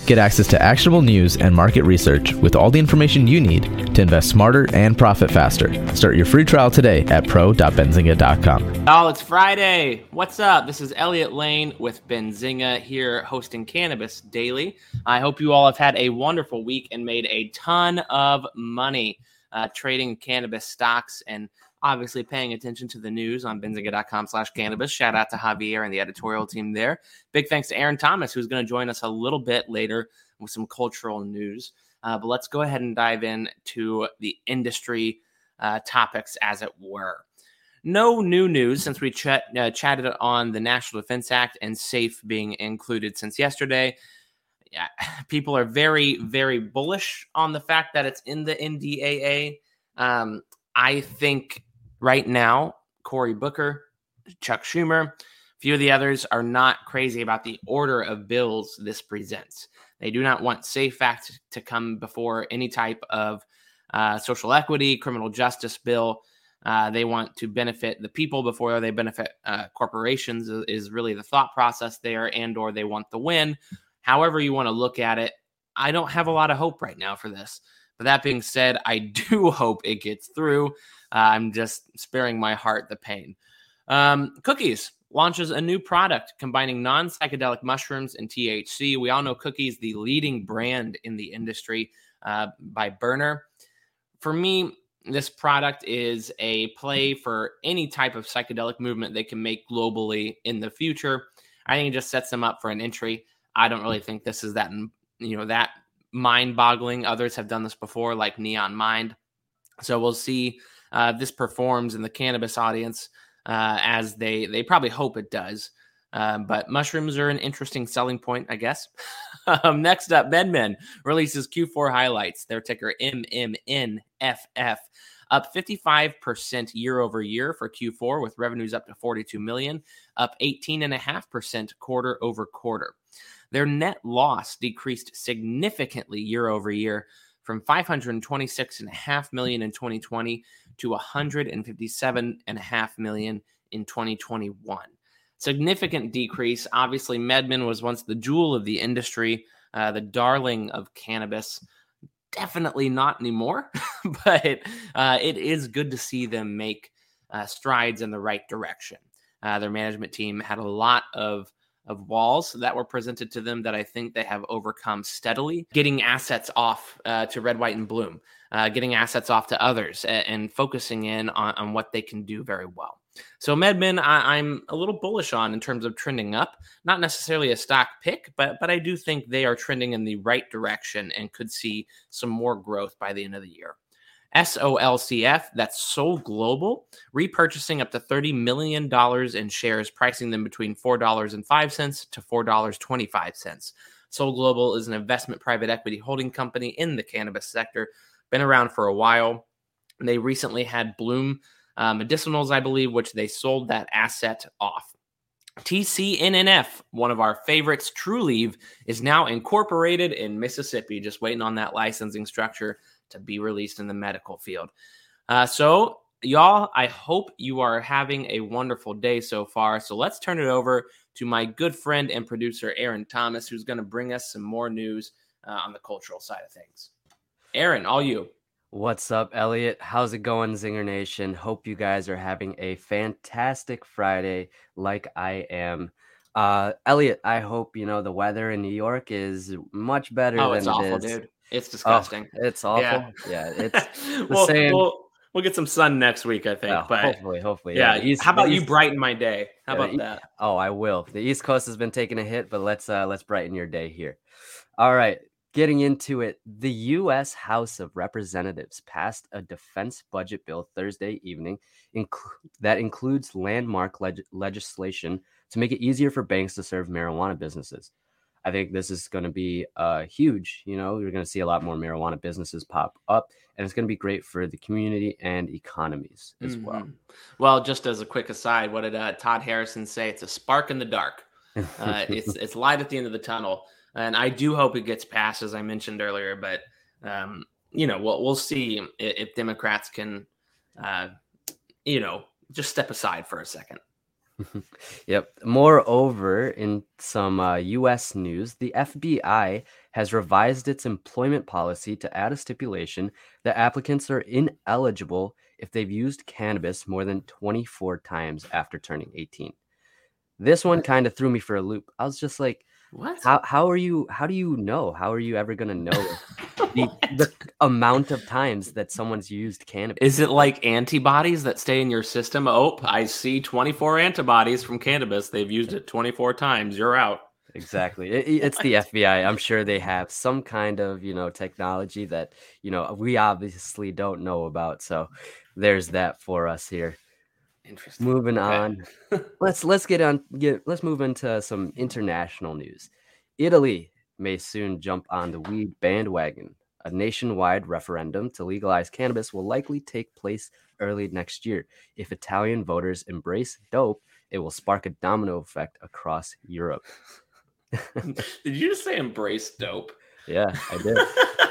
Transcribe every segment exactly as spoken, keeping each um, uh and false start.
Get access to actionable news and market research with all the information you need to invest smarter and profit faster. Start your free trial today at pro dot benzinga dot com. Y'all, it's Friday. What's up? This is Elliot Lane with Benzinga here hosting Cannabis Daily. I hope you all have had a wonderful week and made a ton of money uh, trading cannabis stocks and obviously paying attention to the news on benzinga dot com slash cannabis. Shout out to Javier and the editorial team there. Big thanks to Aaron Thomas, who's going to join us a little bit later with some cultural news. Uh, but let's go ahead and dive in to the industry uh, topics, as it were. No new news since we ch- uh, chatted on the National Defense Act and SAFE being included since yesterday. Yeah, people are very, very bullish on the fact that it's in the N D A A. Um, I think right now, Cory Booker, Chuck Schumer, a few of the others are not crazy about the order of bills this presents. They do not want SAFE Act to come before any type of uh, social equity, criminal justice bill. Uh, they want to benefit the people before they benefit uh, corporations is really the thought process there, and or they want the win. However you want to look at it, I don't have a lot of hope right now for this. But that being said, I do hope it gets through. Uh, I'm just sparing my heart the pain. Um, Cookies launches a new product combining non-psychedelic mushrooms and T H C. We all know Cookies, the leading brand in the industry uh, by Burner. For me, this product is a play for any type of psychedelic movement they can make globally in the future. I think it just sets them up for an entry. I don't really think this is that, you know, that mind-boggling. Others have done this before, like Neon Mind. So we'll see uh, if this performs in the cannabis audience uh, as they they probably hope it does. Uh, but mushrooms are an interesting selling point, I guess. um, next up, MedMen releases Q four highlights. Their ticker M M N F F, up fifty-five percent year over year for Q four, with revenues up to forty-two million dollars, up eighteen point five percent quarter over quarter. Their net loss decreased significantly year over year from five hundred twenty-six point five million dollars in twenty twenty to one hundred fifty-seven point five million dollars in twenty twenty-one. Significant decrease. Obviously, MedMen was once the jewel of the industry, uh, the darling of cannabis. Definitely not anymore, but uh, it is good to see them make uh, strides in the right direction. Uh, their management team had a lot of of walls that were presented to them that I think they have overcome steadily, getting assets off uh, to Red, White, and Bloom, uh, getting assets off to others, and, and focusing in on, on what they can do very well. So MedMen, I, I'm a little bullish on in terms of trending up, not necessarily a stock pick, but but I do think they are trending in the right direction and could see some more growth by the end of the year. S O L C F, that's Sol Global, repurchasing up to thirty million dollars in shares, pricing them between four dollars and five cents to four dollars and twenty-five cents. Sol Global is an investment private equity holding company in the cannabis sector, been around for a while. They recently had Bloom uh, Medicinals, I believe, which they sold that asset off. T C N N F, one of our favorites, Trulieve, is now incorporated in Mississippi, just waiting on that licensing structure to be released in the medical field. Uh, so, y'all, I hope you are having a wonderful day so far. So let's turn it over to my good friend and producer, Aaron Thomas, who's going to bring us some more news uh, on the cultural side of things. Aaron, all you. What's up, Elliot? How's it going, Zinger Nation? Hope you guys are having a fantastic Friday like I am. Uh, Elliot, I hope, you know, the weather in New York is much better oh, than it's it awful, is. dude. It's disgusting. Oh, it's awful. Yeah, yeah it's the we'll, same. We'll, we'll get some sun next week, I think. Uh, but hopefully, hopefully. Yeah. yeah East, How about you East, brighten my day? How yeah, about the, that? Oh, I will. The East Coast has been taking a hit, but let's uh, let's brighten your day here. All right. Getting into it, the U S House of Representatives passed a defense budget bill Thursday evening inc- that includes landmark leg- legislation to make it easier for banks to serve marijuana businesses. I think this is going to be uh, huge. You know, you're going to see a lot more marijuana businesses pop up, and it's going to be great for the community and economies as mm-hmm. well. Well, just as a quick aside, what did uh, Todd Harrison say? It's a spark in the dark. Uh, it's it's light at the end of the tunnel. And I do hope it gets passed, as I mentioned earlier. But, um, you know, we'll, we'll see if, if Democrats can, uh, you know, just step aside for a second. Yep. Moreover, in some uh, U S news, the F B I has revised its employment policy to add a stipulation that applicants are ineligible if they've used cannabis more than twenty-four times after turning eighteen. This one kind of threw me for a loop. I was just like, What? how how are you how do you know? How are you ever going to know the, the amount of times that someone's used cannabis? Is it like antibodies that stay in your system? Oh, I see twenty-four antibodies from cannabis. They've used it twenty-four times. You're out. Exactly. It, it- it's the F B I. I'm sure they have some kind of, you know, technology that, you know, we obviously don't know about. So there's that for us here. Interesting. Moving Okay. on. Let's let's get on get let's move into some international news. Italy may soon jump on the weed bandwagon. A nationwide referendum to legalize cannabis will likely take place early next year. If Italian voters embrace dope, it will spark a domino effect across Europe. Did you just say embrace dope? Yeah, I did.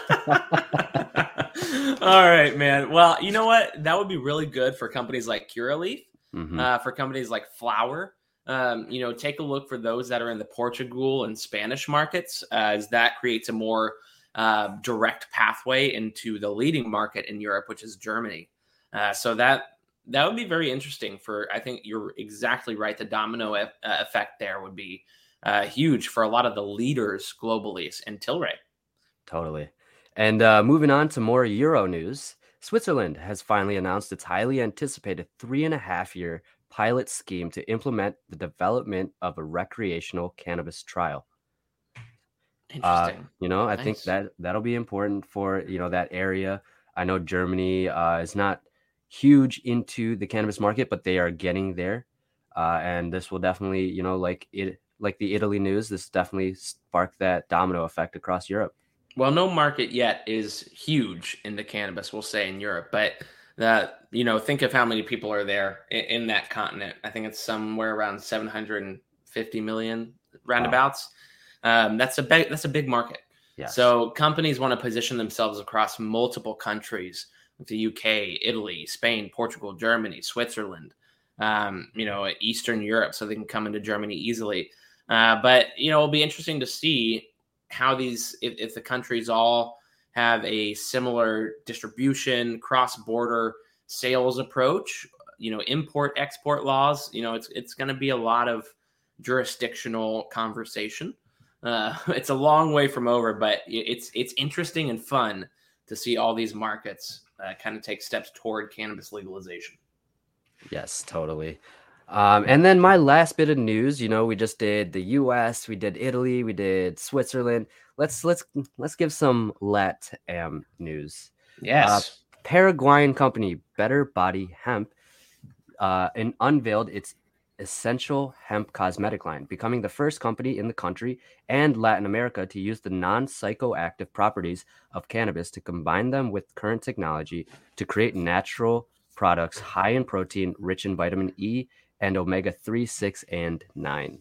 All right, man. Well, you know what? That would be really good for companies like Curaleaf, Mhm. uh, for companies like Flower. Um, you know, take a look for those that are in the Portugal and Spanish markets, uh, as that creates a more uh, direct pathway into the leading market in Europe, which is Germany. Uh, so that that would be very interesting. For I think you're exactly right. The domino e- uh, effect there would be uh, huge for a lot of the leaders globally in Tilray. Totally. And uh, moving on to more Euro news, Switzerland has finally announced its highly anticipated three and a half year pilot scheme to implement the development of a recreational cannabis trial. Uh, Interesting. you know, I think Nice. that that'll be important for, you know, that area. I know Germany uh, is not huge into the cannabis market, but they are getting there. Uh, and this will definitely, you know, like it, like the Italy news, this definitely sparked that domino effect across Europe. Well, no market yet is huge in the cannabis, we'll say, in Europe, but that, you know, think of how many people are there in, in that continent. I think it's somewhere around seven hundred fifty million roundabouts. Um, that's a big, that's a big market. Yes. So companies want to position themselves across multiple countries, like the U K, Italy, Spain, Portugal, Germany, Switzerland, um, you know, Eastern Europe, so they can come into Germany easily. Uh, but, you know, it'll be interesting to see how these, if, if the countries all have a similar distribution, cross-border sales approach, you know, import export laws. You know, it's it's going to be a lot of jurisdictional conversation. Uh, it's a long way from over, but it's it's interesting and fun to see all these markets uh, kind of take steps toward cannabis legalization. Yes, totally. Um, and then my last bit of news, you know, we just did the U S, we did Italy, we did Switzerland. Let's let's let's give some LATAM news. Yes. Uh, Paraguayan company Better Body Hemp uh, and unveiled its essential hemp cosmetic line, becoming the first company in the country and Latin America to use the non-psychoactive properties of cannabis to combine them with current technology to create natural products high in protein, rich in vitamin E and omega three, six, and nine.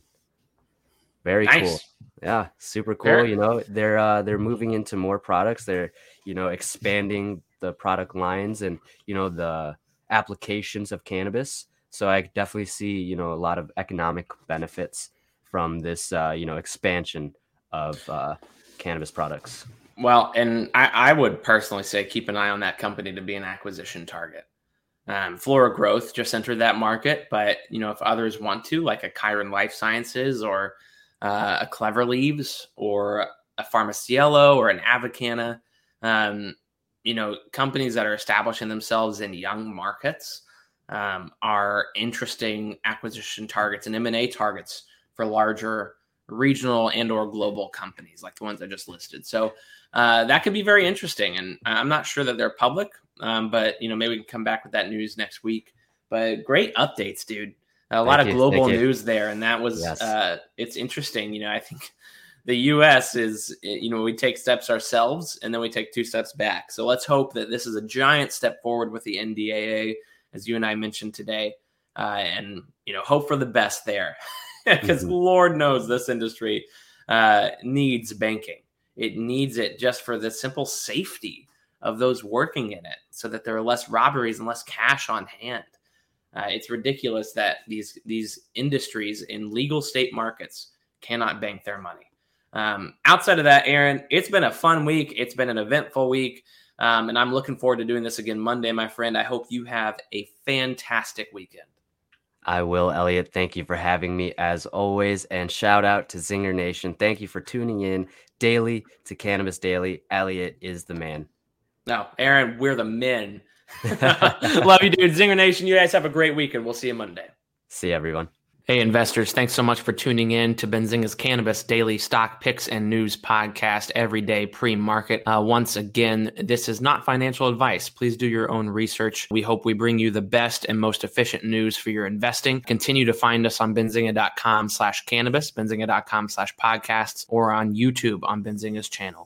Very Nice. cool. Yeah, super cool. Very- You know, they're uh, they're moving into more products. They're, you know, expanding the product lines and, you know, the applications of cannabis. So I definitely see, you know, a lot of economic benefits from this, uh, you know, expansion of uh, cannabis products. Well, and I, I would personally say keep an eye on that company to be an acquisition target. Um, Flora Growth just entered that market, but you know, if others want to, like a Chiron Life Sciences or uh, a Clever Leaves or a Pharmaciello or an Avicana, um, you know, companies that are establishing themselves in young markets um, are interesting acquisition targets and M and A targets for larger regional and or global companies like the ones I just listed. So uh, that could be very interesting. And I'm not sure that they're public, um, but, you know, maybe we can come back with that news next week. But great updates, dude. A lot Thank of you, global thank you. news there. And that was, Yes. uh, it's interesting. You know, I think the U S is, you know, we take steps ourselves and then we take two steps back. So let's hope that this is a giant step forward with the N D A A, as you and I mentioned today. Uh, and, you know, hope for the best there. Because Mhm. Lord knows this industry uh, needs banking. It needs it just for the simple safety of those working in it so that there are less robberies and less cash on hand. Uh, it's ridiculous that these these industries in legal state markets cannot bank their money. Um, outside of that, Aaron, it's been a fun week. It's been an eventful week. Um, and I'm looking forward to doing this again Monday, my friend. I hope you have a fantastic weekend. I will, Elliot. Thank you for having me as always. And shout out to Zinger Nation. Thank you for tuning in daily to Cannabis Daily. Elliot is the man. No, Aaron, we're the men. Love you, dude. Zinger Nation, you guys have a great weekend. We'll see you Monday. See you, everyone. Hey, investors, thanks so much for tuning in to Benzinga's Cannabis Daily Stock Picks and News Podcast every day pre-market. Uh, once again, this is not financial advice. Please do your own research. We hope we bring you the best and most efficient news for your investing. Continue to find us on benzinga.com slash cannabis, benzinga.com slash podcasts, or on YouTube on Benzinga's channel.